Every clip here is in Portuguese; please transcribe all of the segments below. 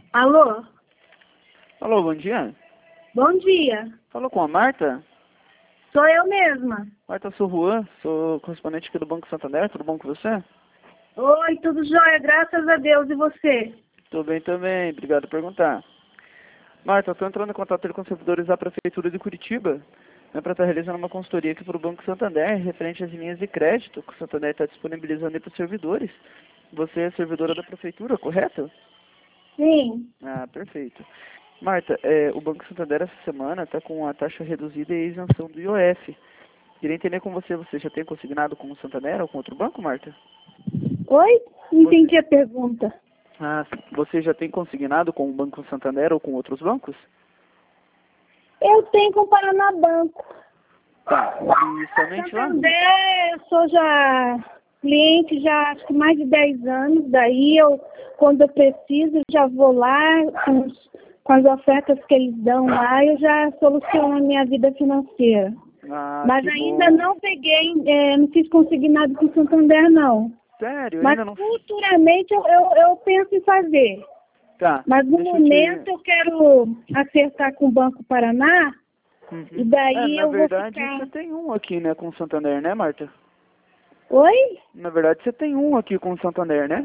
Alô? Alô, bom dia. Bom dia. Falou com a Marta? Sou eu mesma. Marta, sou Juan, sou correspondente aqui do Banco Santander, tudo bom com você? Oi, tudo jóia, graças a Deus. E você? Tô bem também, obrigado por perguntar. Marta, eu tô entrando em contato com os servidores da Prefeitura de Curitiba, né, para estar realizando uma consultoria aqui para o Banco Santander, referente às linhas de crédito que o Santander está disponibilizando aí para os servidores. Você é servidora da Prefeitura, correto? Sim. Ah, perfeito. Marta, o Banco Santander essa semana está com a taxa reduzida e a isenção do IOF. Queria entender com você já tem consignado com o Santander ou com outro banco, Marta? Oi? Não entendi a pergunta. Você já tem consignado com o Banco Santander ou com outros bancos? Eu tenho com o Paraná Banco. Tá, e somente lá? Santander, eu sou já cliente já acho que mais de 10 anos. Daí quando eu preciso, já vou lá com as ofertas que eles dão lá, eu já soluciono a minha vida financeira. Mas ainda não peguei, não fiz consignado com o Santander, não. Sério? Mas Ainda não... futuramente eu penso em fazer. Tá. Mas no momento eu quero acertar com o Banco Paraná. Uhum. E daí na eu verdade, vou ficar... você tem um aqui, né, com o Santander, né, Marta? Oi? Na verdade, você tem um aqui com o Santander, né?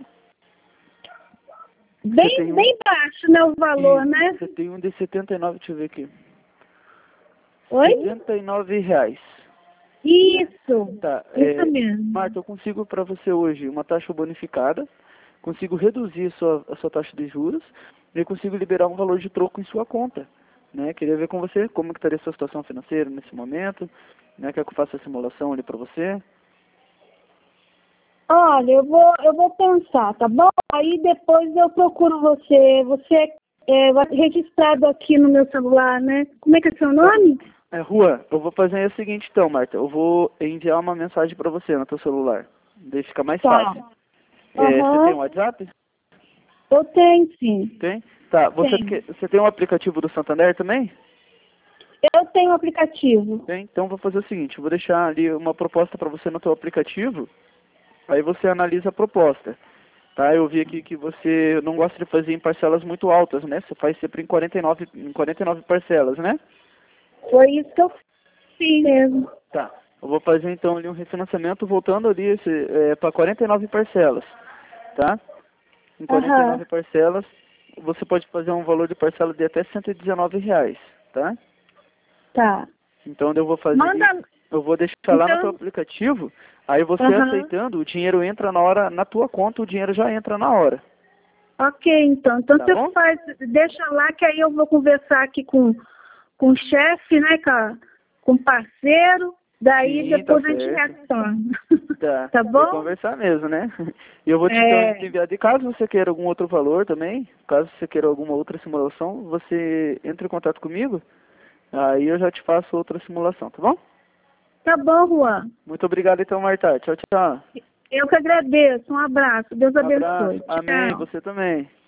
Bem baixo, né, o valor, né? Você tem um de 79, deixa eu ver aqui. Oi? R$79. Isso. Tá. Isso mesmo. Marta, eu consigo para você hoje uma taxa bonificada, consigo reduzir a sua taxa de juros e eu consigo liberar um valor de troco em sua conta. Né? Queria ver com você como que estaria a sua situação financeira nesse momento, né? Quer que eu faça a simulação ali para você? Olha, eu vou pensar, tá bom? Aí depois eu procuro você. Você é registrado aqui no meu celular, né? Como é que é seu nome? Juan, eu vou fazer o seguinte então, Marta. Eu vou enviar uma mensagem para você no teu celular. Daí fica mais fácil. Você tem um WhatsApp? Eu tenho, sim. Tem? Tá. Você tem um aplicativo do Santander também? Eu tenho um aplicativo. Tem? Então vou fazer o seguinte. Eu vou deixar ali uma proposta para você no teu aplicativo. Aí você analisa a proposta. Tá? Eu vi aqui que você não gosta de fazer em parcelas muito altas, né? Você faz sempre em 49 parcelas, né? Foi isso que eu fiz mesmo. Tá. Eu vou fazer então ali um refinanciamento voltando ali para 49 parcelas. Tá? Em 49 parcelas, você pode fazer um valor de parcela de até R$119, tá? Tá. Então eu vou fazer eu vou deixar lá no teu aplicativo, aí você aceitando, o dinheiro entra na hora, na tua conta o dinheiro já entra na hora. Ok, então. Então tá você deixa lá que aí eu vou conversar aqui com o chefe, né, com o parceiro, daí Sim, depois tá a gente retorna. Tá. Tá bom? Tem que conversar mesmo, né? E eu vou te enviar, de caso você queira algum outro valor também, caso você queira alguma outra simulação, você entra em contato comigo, aí eu já te faço outra simulação, tá bom? Tá bom, Juan. Muito obrigado então, Marta. Tchau, tchau. Eu que agradeço. Um abraço. Deus abençoe. Abraço. Amém. Você também.